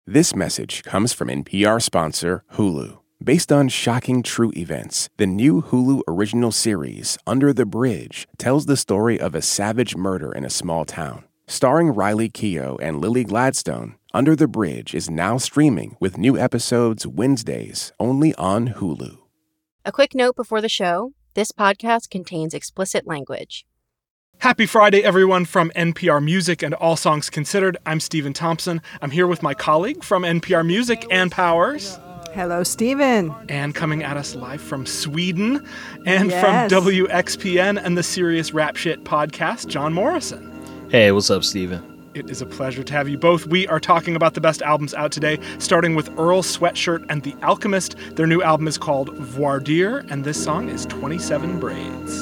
This message comes from NPR sponsor Hulu. Based on shocking true events, the new Hulu original series, Under the Bridge, tells the story of a savage murder in a small town. Starring Riley Keough and Lily Gladstone, Under the Bridge is now streaming with new episodes Wednesdays only on Hulu. A quick note before the show, this podcast contains explicit language. Happy Friday, everyone, from NPR Music and All Songs Considered. I'm Stephen Thompson. I'm here with my colleague from NPR Music, Ann Powers. Hello, Stephen. And coming at us live from Sweden and Yes. from WXPN and the Serious Rap Shit podcast, John Morrison. Hey, what's up, Stephen? It is a pleasure to have you both. We are talking about the best albums out today, starting with Earl Sweatshirt and The Alchemist. Their new album is called Voir Dire, and this song is 27 Braids.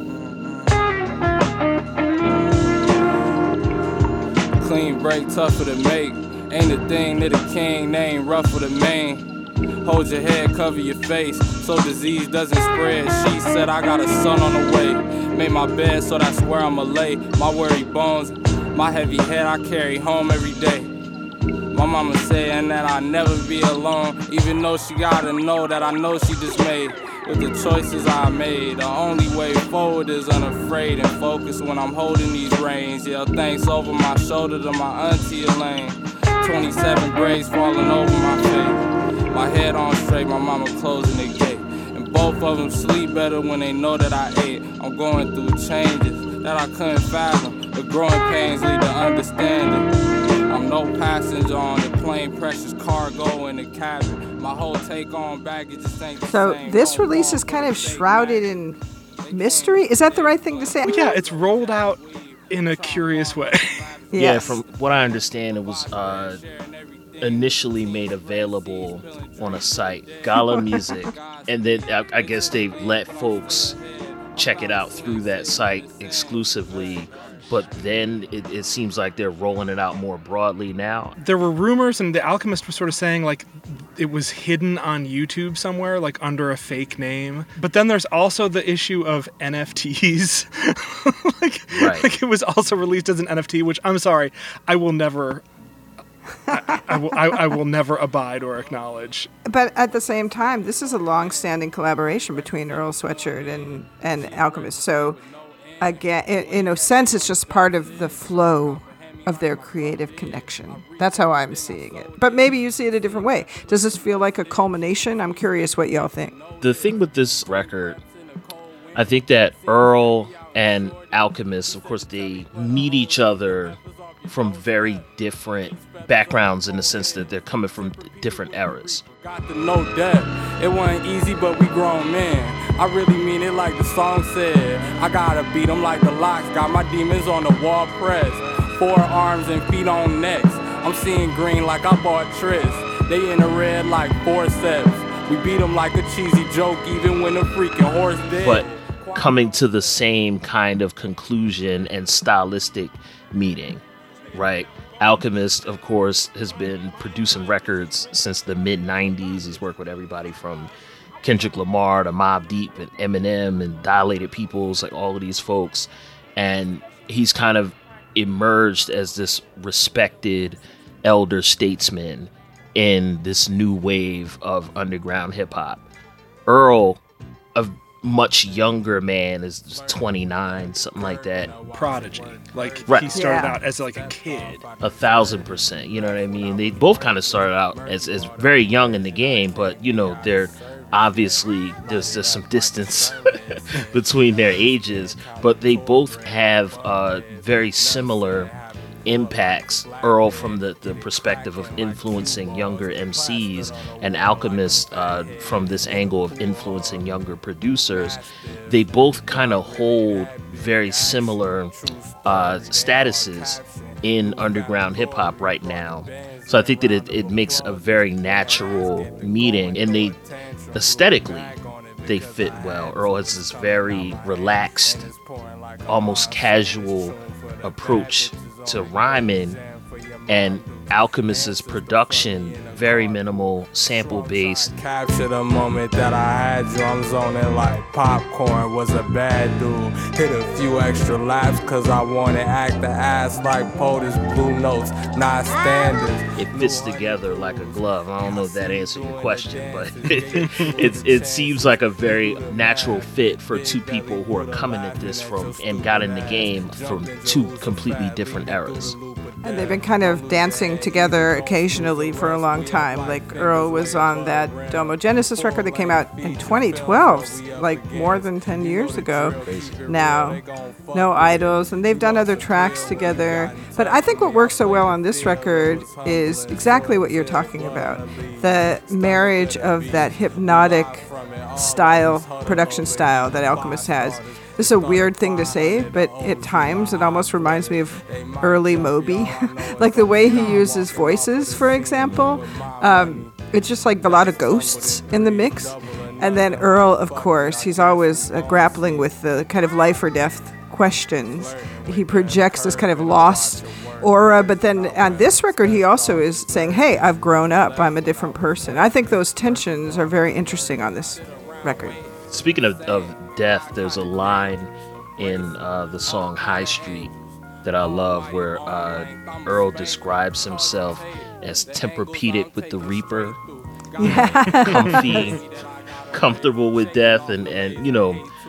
Clean break, tougher to make. Ain't a thing that a king name, rough with a mane. Hold your head, cover your face, so disease doesn't spread. She said I got a son on the way. Made my bed, so that's where I'ma lay. My worry bones, my heavy head I carry home every day. My mama saying that I'll never be alone, even though she gotta know that I know she just made. With the choices I made, the only way forward is unafraid and focused when I'm holding these reins. Yeah, thanks over my shoulder to my auntie Elaine. 27 braids falling over my face. My head on straight, my mama closing the gate. And both of them sleep better when they know that I ate. I'm going through changes that I couldn't fathom. The growing pains lead to understanding. I'm no passenger on the plane, precious cargo in the cabin. My whole take on baggage just ain't the So same. this release is kind of shrouded in mystery. Is that the right thing to say? Well, yeah, it's rolled out in a curious way. Yeah, Yes. from what I understand, it was initially made available on a site, Gala Music, and then I guess they let folks check it out through that site exclusively. But then it seems like they're rolling it out more broadly now. There were rumors, and The Alchemist was sort of saying, like, it was hidden on YouTube somewhere, like, under a fake name. But then there's also the issue of NFTs. Right. Like, it was also released as an NFT, which, I'm sorry, I will never... I will never abide or acknowledge. But at the same time, this is a long-standing collaboration between Earl Sweatshirt and Alchemist. So, again, in a sense, it's just part of the flow of their creative connection. That's how I'm seeing it. But maybe you see it a different way. Does this feel like a culmination? I'm curious what y'all think. The thing with this record, I think that Earl and Alchemist, of course, they meet each other from very different backgrounds in the sense that they're coming from different eras. Got the no depth. It wasn't easy, but we grown men. I really mean it like the song said. I gotta beat them like the locks. Got my demons on the wall press. 4 arms and feet on necks. I'm seeing green like I bought Tris. They in the red like forceps. We beat them like a cheesy joke, even when the freaking horse dead. But coming to the same kind of conclusion and stylistic meeting, right? Alchemist, of course, has been producing records since the mid-90s. He's worked with everybody from Kendrick Lamar to Mobb Deep and Eminem and Dilated Peoples, like all of these folks. And he's kind of emerged as this respected elder statesman in this new wave of underground hip-hop. Earl, a much younger man, is 29, something like that. Prodigy. Like, Right. he started Yeah. out as, like, a kid. 1,000%, you know what I mean? They both kind of started out as very young in the game, but, you know, they're obviously, there's some distance between their ages, but they both have very similar impacts. Earl from the perspective of influencing younger MCs, and Alchemist from this angle of influencing younger producers. They both kind of hold very similar statuses in underground hip hop right now. So I think that it makes a very natural meeting, and they aesthetically they fit well. Earl has this very relaxed, almost casual approach to rhyming, and Alchemist's production, very minimal, sample based. Capture the moment that I had you. I'm zoning like popcorn. Was a bad dude. Hit a few extra laps cause I wanna act the ass like POTUS Blue Notes, not standards. It fits together like a glove. I don't know if that answered your question, but it seems like a very natural fit for two people who are coming at this from and got in the game from two completely different eras. And they've been kind of dancing together occasionally for a long time. Like Earl was on that Domo Genesis record that came out in 2012, like more than 10 years ago now. No Idols, and they've done other tracks together. But I think what works so well on this record is exactly what you're talking about. The marriage of that hypnotic style, production style that Alchemist has. This is a weird thing to say, but at times it almost reminds me of early Moby. Like the way he uses voices, for example. It's just like a lot of ghosts in the mix. And then Earl, of course, he's always grappling with the kind of life or death questions. He projects this kind of lost aura, but then on this record he also is saying, hey, I've grown up, I'm a different person. I think those tensions are very interesting on this record. Speaking of death, there's a line in the song High Street that I love where Earl describes himself as Tempur-Pedic with the Reaper. Comfy, comfortable with death, and you know,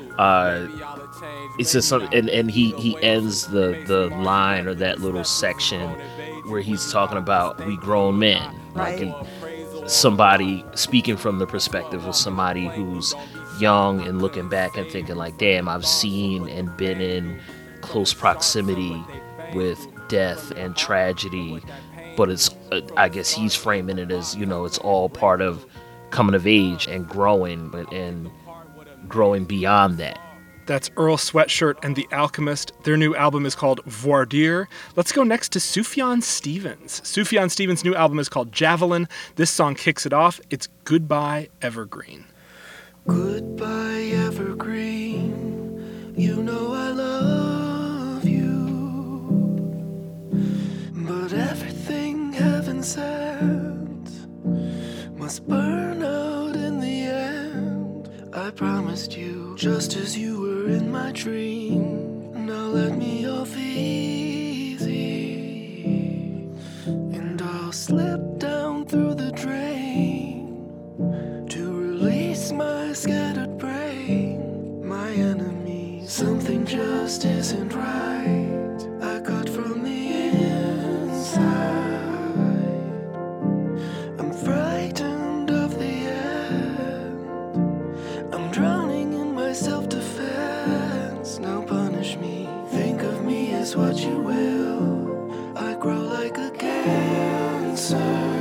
it's just something, and he ends the line or that little section where he's talking about we grown men, right. Like somebody speaking from the perspective of somebody who's young and looking back and thinking like, damn, I've seen and been in close proximity with death and tragedy, but it's I guess he's framing it as, you know, it's all part of coming of age and growing, but and growing beyond that. That's Earl Sweatshirt and The Alchemist. Their new album is called Voir Dire. Let's go next to Sufjan Stevens. Sufjan Stevens' new album is called Javelin. This song kicks it off. It's Goodbye Evergreen. Goodbye Evergreen, you know I love you, but everything heaven sent must burn out in the end. I promised you, just as you were in my dream, now let me off easy, and I'll slip down through the drain to release my scattered brain, my enemy. Something just isn't right. I cut from the inside. I'm frightened of the end. I'm drowning in my self-defense. Now punish me. Think of me as what you will. I grow like a cancer.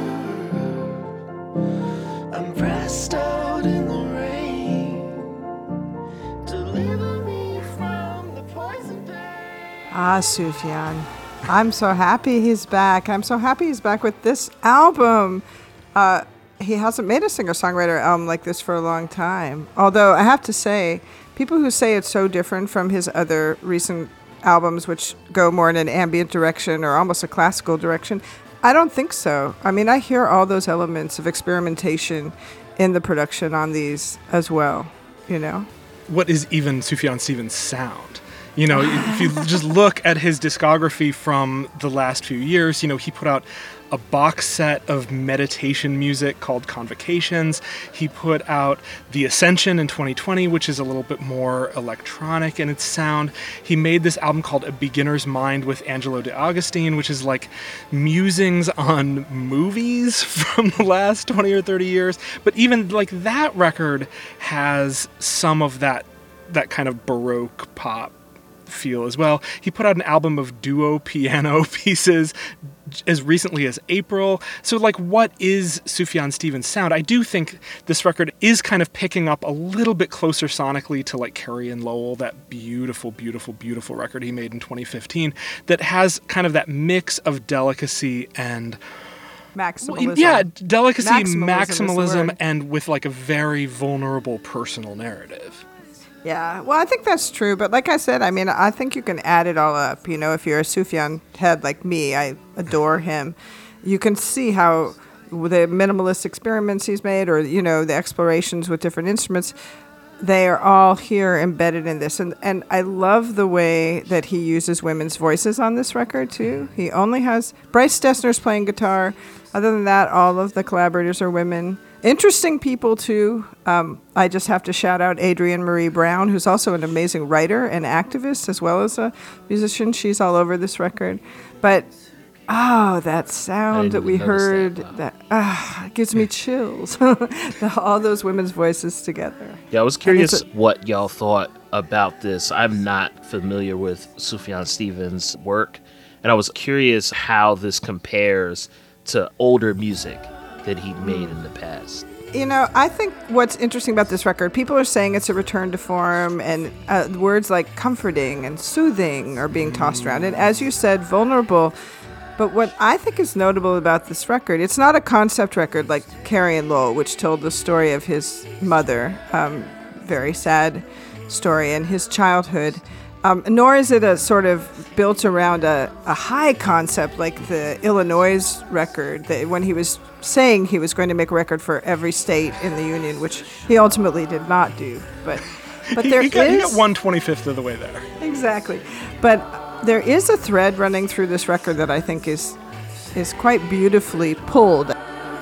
I'm pressed out in the rain. Deliver me from the poison pain. Ah, Sufjan. I'm so happy he's back. I'm so happy he's back with this album. He hasn't made a singer-songwriter album like this for a long time. Although I have to say, people who say it's so different from his other recent albums, which go more in an ambient direction or almost a classical direction, I don't think so. I mean, I hear all those elements of experimentation in the production on these as well, you know? What is even Sufjan Stevens' sound? You know, if you just look at his discography from the last few years, you know, he put out a box set of meditation music called Convocations. He put out The Ascension in 2020, which is a little bit more electronic in its sound. He made this album called A Beginner's Mind with Angelo De Agostini, which is like musings on movies from the last 20 or 30 years. But even like that record has some of that kind of Baroque pop feel as well. He put out an album of duo piano pieces as recently as April. So like, what is Sufjan Stevens' sound? I do think this record is kind of picking up a little bit closer sonically to like Carrie and Lowell, that beautiful, beautiful, beautiful record he made in 2015 that has kind of that mix of delicacy and Maximalism. Yeah, delicacy, maximalism, maximalism and with like a very vulnerable personal narrative. Yeah, well, I think that's true. But like I said, I mean, I think you can add it all up. You know, if you're a Sufjan head like me, I adore him. You can see how the minimalist experiments he's made, or the explorations with different instruments, they are all here embedded in this. And I love the way that he uses women's voices on this record, too. He only has Bryce Dessner's playing guitar. Other than that, all of the collaborators are women. Interesting people, too. I just have to shout out Adrienne Marie Brown, who's also an amazing writer and activist, as well as a musician. She's all over this record. But, that sound that we heard, that gives me chills. All those women's voices together. Yeah, I was curious what y'all thought about this. I'm not familiar with Sufjan Stevens' work, and I was curious how this compares to older music that he made in the past. I think what's interesting about this record, people are saying it's a return to form, and words like comforting and soothing are being tossed around. And as you said, vulnerable. But what I think is notable about this record, it's not a concept record like Carrie and Lowell, which told the story of his mother, very sad story, and his childhood. Nor is it a sort of built around a high concept like the Illinois record, that when he was saying he was going to make a record for every state in the Union, which he ultimately did not do. But he got 1/25th of the way there. Exactly. But there is a thread running through this record that I think is quite beautifully pulled.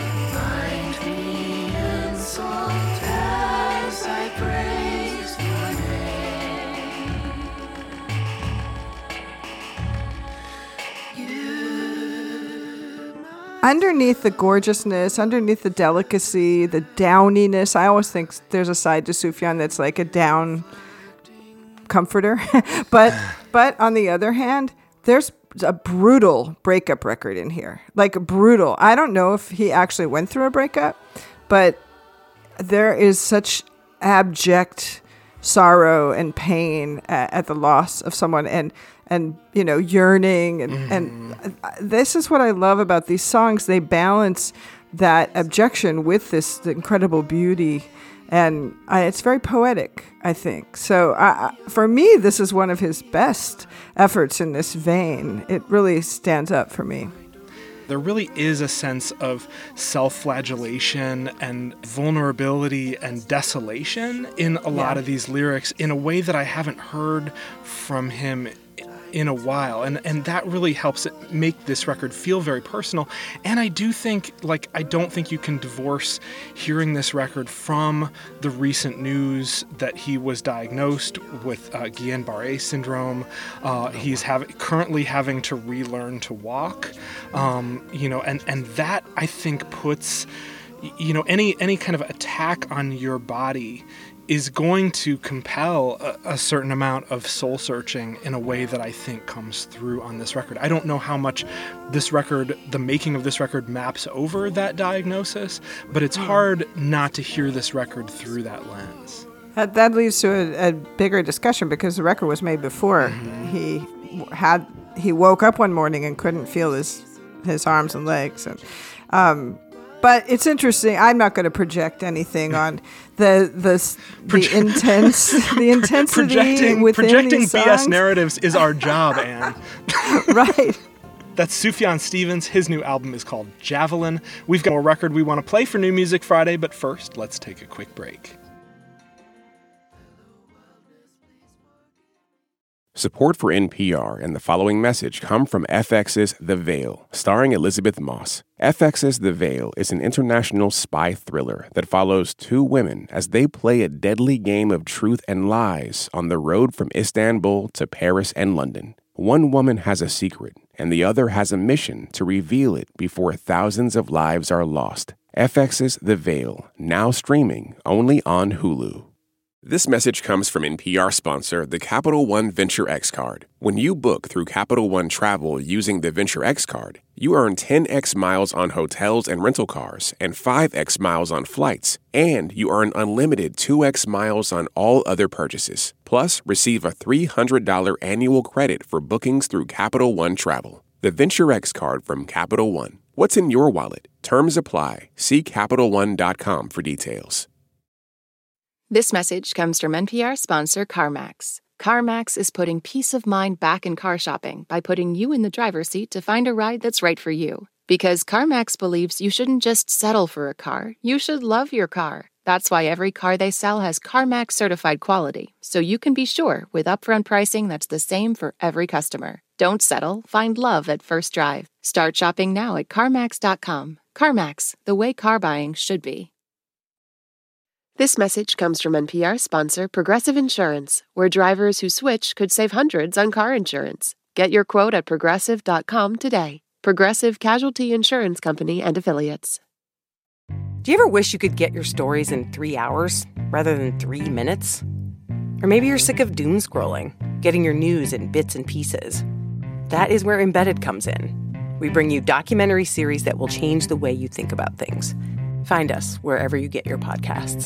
Underneath the gorgeousness, underneath the delicacy, the downiness, I always think there's a side to Sufjan that's like a down comforter. but on the other hand, there's a brutal breakup record in here. Like brutal. I don't know if he actually went through a breakup, but there is such abject sorrow and pain at the loss of someone, and yearning, and this is what I love about these songs. They balance that abjection with this incredible beauty, and it's very poetic, I think. So for me, this is one of his best efforts in this vein. It really stands up for me. There really is a sense of self-flagellation and vulnerability and desolation in a lot of these lyrics in a way that I haven't heard from him in a while, and that really helps it make this record feel very personal. And I do think, I don't think you can divorce hearing this record from the recent news that he was diagnosed with Guillain-Barré syndrome. He's currently having to relearn to walk, and that I think puts, any kind of attack on your body is going to compel a certain amount of soul searching in a way that I think comes through on this record. I don't know how much the making of this record maps over that diagnosis, but it's hard not to hear this record through that lens. That leads to a bigger discussion, because the record was made before he woke up one morning and couldn't feel his arms and legs, and but it's interesting. I'm not going to project anything on the intensity within projecting these songs. BS narratives is our job, Anne. Right. That's Sufjan Stevens. His new album is called Javelin. We've got a record we want to play for New Music Friday, but first, let's take a quick break. Support for NPR and the following message come from FX's The Veil, starring Elizabeth Moss. FX's The Veil is an international spy thriller that follows two women as they play a deadly game of truth and lies on the road from Istanbul to Paris and London. One woman has a secret, and the other has a mission to reveal it before thousands of lives are lost. FX's The Veil, now streaming only on Hulu. This message comes from NPR sponsor, the Capital One Venture X Card. When you book through Capital One Travel using the Venture X Card, you earn 10x miles on hotels and rental cars and 5x miles on flights, and you earn unlimited 2x miles on all other purchases. Plus, receive a $300 annual credit for bookings through Capital One Travel. The Venture X Card from Capital One. What's in your wallet? Terms apply. See CapitalOne.com for details. This message comes from NPR sponsor CarMax. CarMax is putting peace of mind back in car shopping by putting you in the driver's seat to find a ride that's right for you. Because CarMax believes you shouldn't just settle for a car, you should love your car. That's why every car they sell has CarMax certified quality, so you can be sure with upfront pricing that's the same for every customer. Don't settle, find love at first drive. Start shopping now at CarMax.com. CarMax, the way car buying should be. This message comes from NPR sponsor Progressive Insurance, where drivers who switch could save hundreds on car insurance. Get your quote at Progressive.com today. Progressive Casualty Insurance Company and Affiliates. Do you ever wish you could get your stories in 3 hours rather than 3 minutes? Or maybe you're sick of doom scrolling, getting your news in bits and pieces. That is where Embedded comes in. We bring you documentary series that will change the way you think about things. Find us wherever you get your podcasts.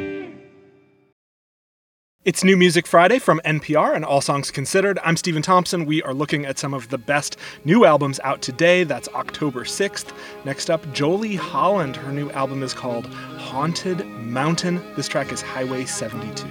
It's New Music Friday from NPR and All Songs Considered. I'm Stephen Thompson. We are looking at some of the best new albums out today. That's October 6th. Next up, Jolie Holland. Her new album is called Haunted Mountain. This track is Highway 72.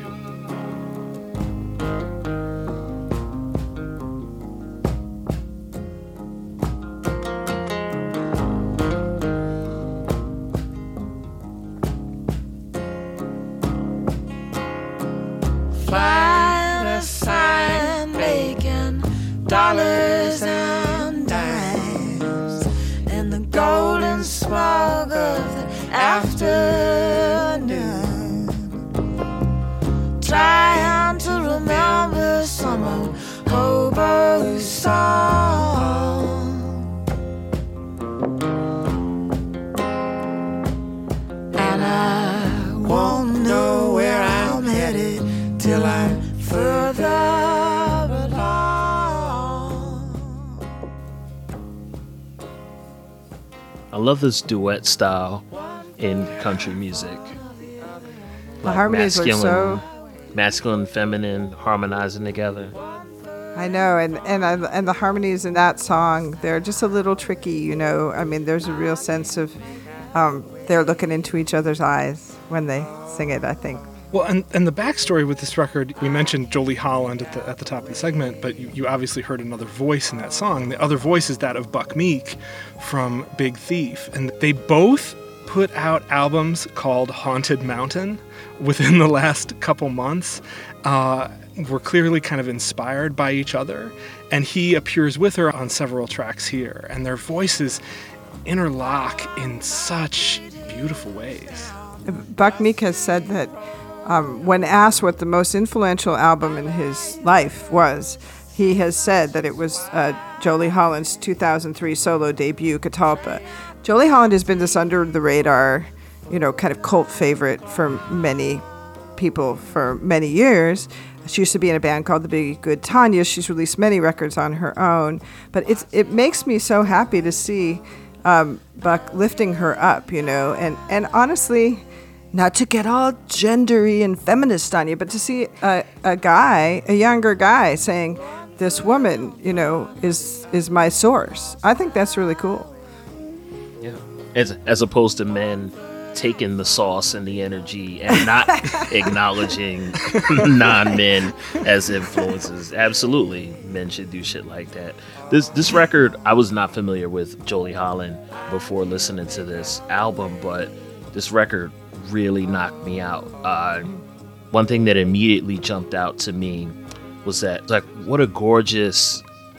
Dollars and dimes in the golden smog of the afternoon, trying to remember some old hobo's song, and I won't know where I'm headed till I'm further. I love this duet style in country music. The harmonies are so masculine and feminine harmonizing together. I know, and the harmonies in that song, they're just a little tricky, you know. I mean, there's a real sense of they're looking into each other's eyes when they sing it, I think. Well, and the backstory with this record, we mentioned Jolie Holland at the top of the segment, but you obviously heard another voice in that song. The other voice is that of Buck Meek from Big Thief. And they both put out albums called Haunted Mountain within the last couple months. Were clearly kind of inspired by each other. And he appears with her on several tracks here. And their voices interlock in such beautiful ways. Buck Meek has said that when asked what the most influential album in his life was, he has said that it was Jolie Holland's 2003 solo debut, Catalpa. Jolie Holland has been this under-the-radar, you know, kind of cult favorite for many people for many years. She used to be in a band called the Big Good Tanya. She's released many records on her own. But it makes me so happy to see Buck lifting her up, you know, and honestly, not to get all gendery and feminist on you, but to see a younger guy saying, this woman, you know, is my source. I think that's really cool. Yeah. As opposed to men taking the sauce and the energy and not acknowledging non-men as influences. Absolutely, men should do shit like that. This record, I was not familiar with Jolie Holland before listening to this album, but this record really knocked me out. One thing that immediately jumped out to me was that, like, what a gorgeous,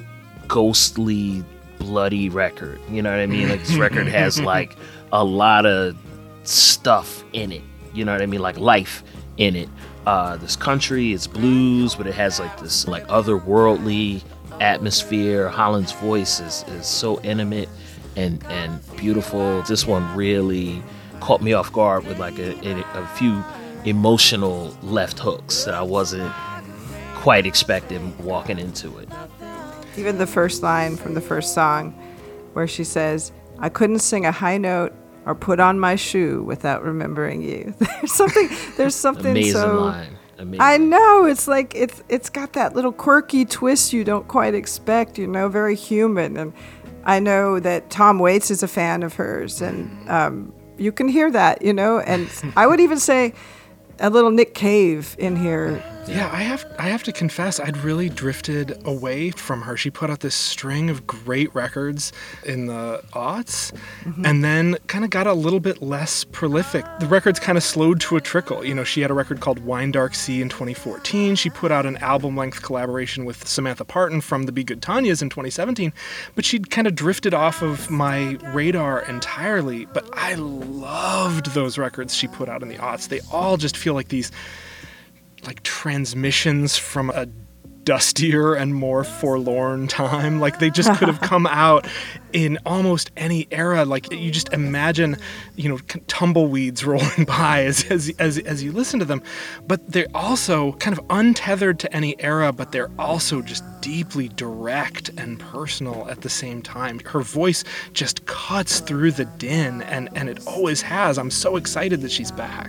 ghostly, bloody record. You know what I mean? Like, this record has like a lot of stuff in it. You know what I mean? Like life in it. This country, it's blues, but it has like this like otherworldly atmosphere. Holland's voice is so intimate and beautiful. This one really caught me off guard with like a few emotional left hooks that I wasn't quite expecting walking into it. Even the first line from the first song where she says, I couldn't sing a high note or put on my shoe without remembering you. There's something Amazing so line. Amazing. I know, it's like it's got that little quirky twist you don't quite expect, you know, very human. And I know that Tom Waits is a fan of hers, and you can hear that, you know. And I would even say a little Nick Cave in here. Yeah, I have to confess, I'd really drifted away from her. She put out this string of great records in the aughts, and then kind of got a little bit less prolific. The records kind of slowed to a trickle. You know, she had a record called Wine Dark Sea in 2014. She put out an album-length collaboration with Samantha Parton from the Be Good Tanyas in 2017, but she'd kind of drifted off of my radar entirely. But I loved those records she put out in the aughts. They all just feel like these like transmissions from a dustier and more forlorn time. Like they just could have come out in almost any era. Like you just imagine, you know, tumbleweeds rolling by as you listen to them. But they're also kind of untethered to any era, but they're also just deeply direct and personal at the same time. Her voice just cuts through the din, and it always has. I'm so excited that she's back.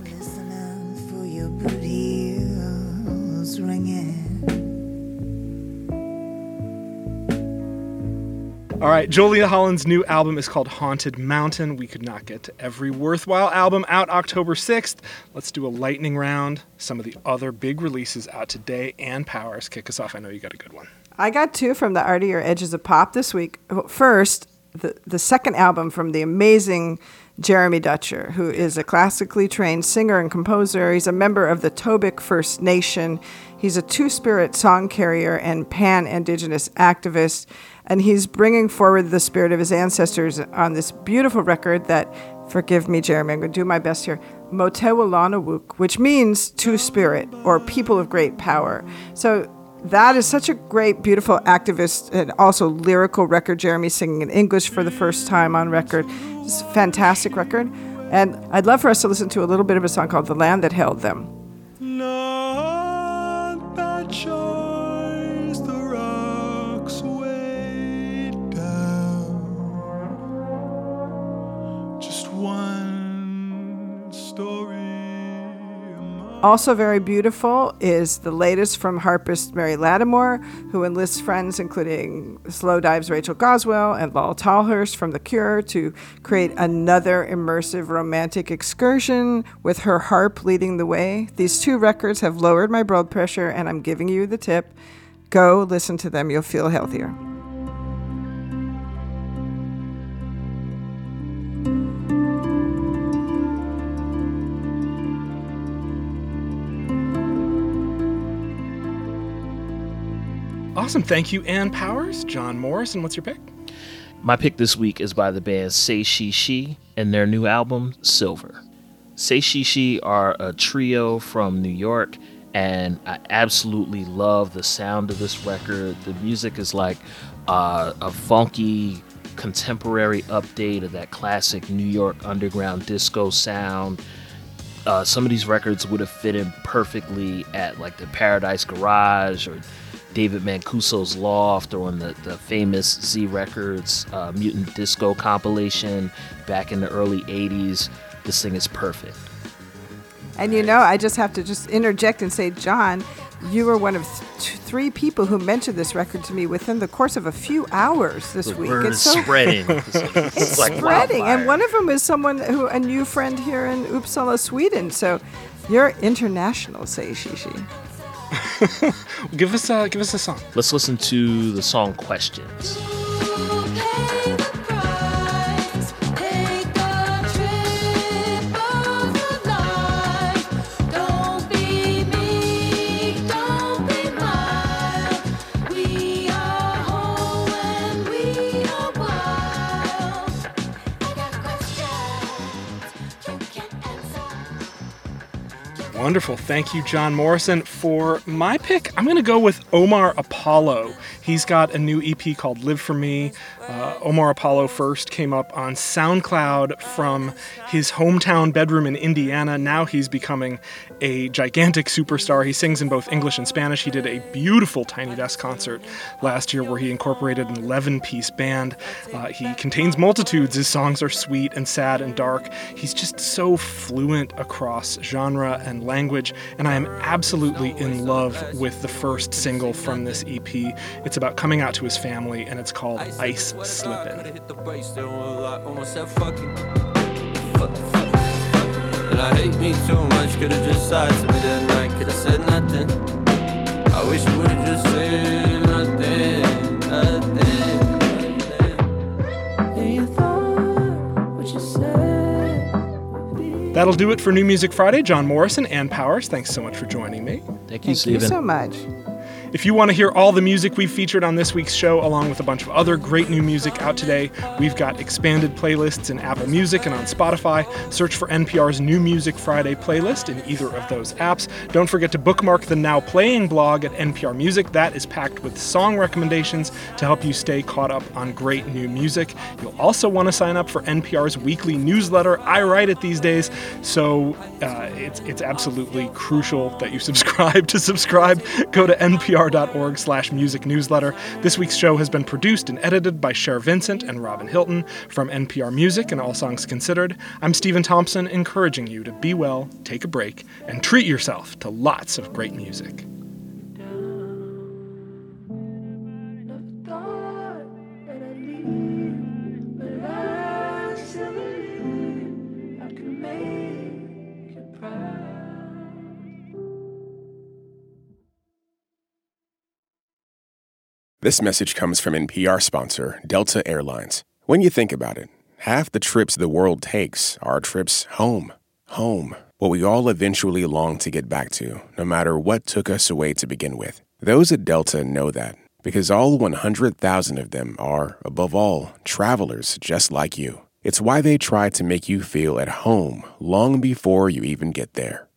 All right, Julia Holland's new album is called Haunted Mountain. We could not get to every worthwhile album out October 6th. Let's do a lightning round. Some of the other big releases out today. Ann Powers, kick us off. I know you got a good one. I got two from the artier edges of pop this week. First, the second album from the amazing Jeremy Dutcher, who is a classically trained singer and composer. He's a member of the Tobic First Nation. He's a two-spirit song carrier and pan-indigenous activist, and he's bringing forward the spirit of his ancestors on this beautiful record that, forgive me, Jeremy, I'm going to do my best here, Motewallanawuk, which means two-spirit, or people of great power. So that is such a great, beautiful activist and also lyrical record. Jeremy singing in English for the first time on record. It's a fantastic record. And I'd love for us to listen to a little bit of a song called The Land That Held Them. Not by choice, the rocks weighed down. Just one story. Also very beautiful is the latest from harpist Mary Lattimore, who enlists friends including Slowdive's Rachel Goswell and Lal Tolhurst from The Cure to create another immersive romantic excursion with her harp leading the way. These two records have lowered my blood pressure, and I'm giving you the tip. Go listen to them. You'll feel healthier. Awesome. Thank you, Ann Powers. John Morrison, what's your pick? My pick this week is by the band Say She She and their new album, Silver. Say She She are a trio from New York, and I absolutely love the sound of this record. The music is like a funky, contemporary update of that classic New York underground disco sound. Some of these records would have fit in perfectly at like the Paradise Garage or David Mancuso's Loft, or on the famous Z Records Mutant Disco compilation back in the early 80s. This thing is perfect. And you know, I just have to just interject and say, John, you were one of three people who mentioned this record to me within the course of a few hours this week. Word is spreading. It's like spreading. wildfire. And one of them is a new friend here in Uppsala, Sweden. So you're international, Say She She. Give us a song. Let's listen to the song Questions. Wonderful. Thank you, John Morrison. For my pick, I'm going to go with Omar Apollo. He's got a new EP called Live For Me. Omar Apollo first came up on SoundCloud from his hometown bedroom in Indiana. Now he's becoming a gigantic superstar. He sings in both English and Spanish. He did a beautiful Tiny Desk concert last year where he incorporated an 11-piece band. He contains multitudes. His songs are sweet and sad and dark. He's just so fluent across genre and language, and I am absolutely in love with the first single from this EP. It's about coming out to his family, and it's called Ice Slippin'. And I hate me me too much, could've just lied to me that night, could've said nothing. I wish you would've just said nothing. And you thought what you said would be. That'll do it for New Music Friday. John Morrison, Ann Powers, thanks so much for joining me. Thank you, Thank you Stephen. so much. If you want to hear all the music we've featured on this week's show, along with a bunch of other great new music out today, we've got expanded playlists in Apple Music and on Spotify. Search for NPR's New Music Friday playlist in either of those apps. Don't forget to bookmark the Now Playing blog at NPR Music. That is packed with song recommendations to help you stay caught up on great new music. You'll also want to sign up for NPR's weekly newsletter. I write it these days, so it's absolutely crucial that you subscribe. To subscribe, go to npr.org/music newsletter. This week's show has been produced and edited by Cher Vincent and Robin Hilton. From NPR Music and All Songs Considered, I'm Stephen Thompson, encouraging you to be well, take a break, and treat yourself to lots of great music. This message comes from NPR sponsor Delta Airlines. When you think about it, half the trips the world takes are trips home. Home, what we all eventually long to get back to, no matter what took us away to begin with. Those at Delta know that, because all 100,000 of them are, above all, travelers just like you. It's why they try to make you feel at home long before you even get there.